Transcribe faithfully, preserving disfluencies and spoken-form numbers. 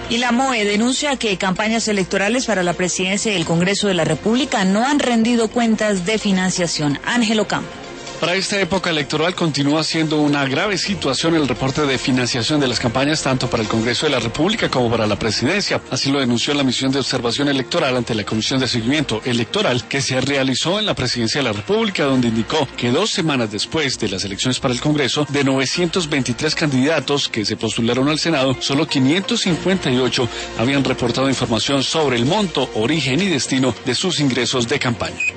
Y la M O E denuncia que campañas electorales para la presidencia y el Congreso de la República no han rendido cuentas de financiación. Ángelo Campo. Para esta época electoral continúa siendo una grave situación el reporte de financiación de las campañas tanto para el Congreso de la República como para la presidencia. Así lo denunció la misión de observación electoral ante la Comisión de Seguimiento Electoral que se realizó en la presidencia de la República, donde indicó que dos semanas después de las elecciones para el Congreso, de novecientos veintitrés candidatos que se postularon al Senado, solo quinientos cincuenta y ocho habían reportado información sobre el monto, origen y destino de sus ingresos de campaña.